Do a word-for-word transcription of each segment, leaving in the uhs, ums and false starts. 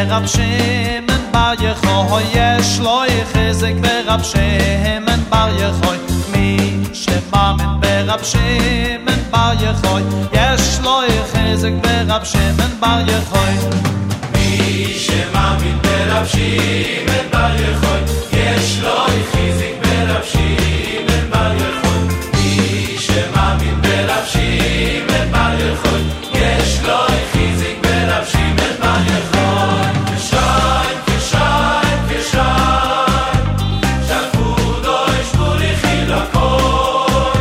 ברב שמן בר יחוי, יש לו חזק ברב שמן בר יחוי. מי שמאמין ברב שמן בר יחוי, יש לו חזק ברב שמן בר יחוי. מי שמאמין ברב שמן בר יחוי, יש לו חזק ברב שמן בר יחוי. מי שמאמין ברב שמן בר יחוי, יש לו חזק ברב שמן בר יחוי. כשיים, כשיים, כשיים, שפודו ישבורי חילקוי.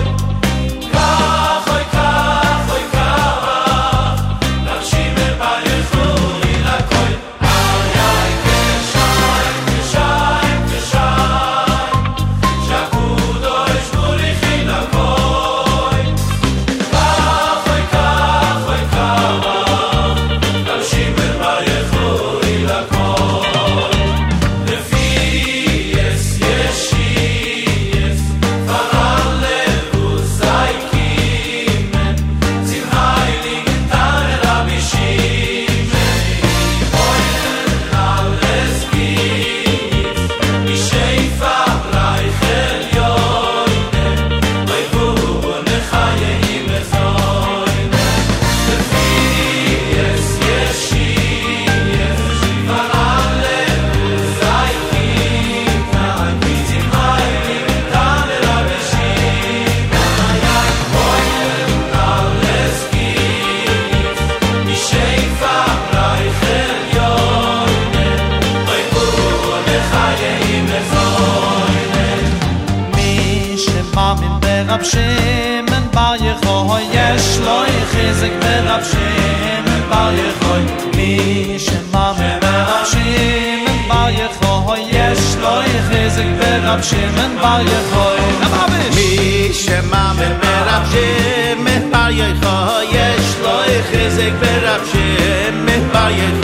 כך אוי כך אוי כך, רב שמן בר יחוי לקוי. איי איי כשיים, כשיים, כשיים, שפודו ישבורי חילקוי. כך אוי כך אוי כך, רב שמן בר יחוי לקוי. לפי יש ישיס, פרלבו זייקיmen, zum heiligen Tag Rabbi Shimon. Oinen alles gibt's, wie Schäfer reichel Joinen, bei Buhne Chaye im Zoinen. לפי יש ישיס, פרלבו זייקיmen, zum heiligen Tag Rabbi Shimon. Oinen alles gibt's, wie Schäfer reichel Joinen, bei Buhne Chaye im Zoinen. מי שמאמין ברב שמן בר יחוי, יש לו חזק ברב שמן בר יחוי. מי שמאמין ברב שמן בר יחוי, יש לו חזק ברב שמן בר יחוי. מי שמאמין ברב שמן בר יחוי, יש לו חזק ברב שמן בר יחוי.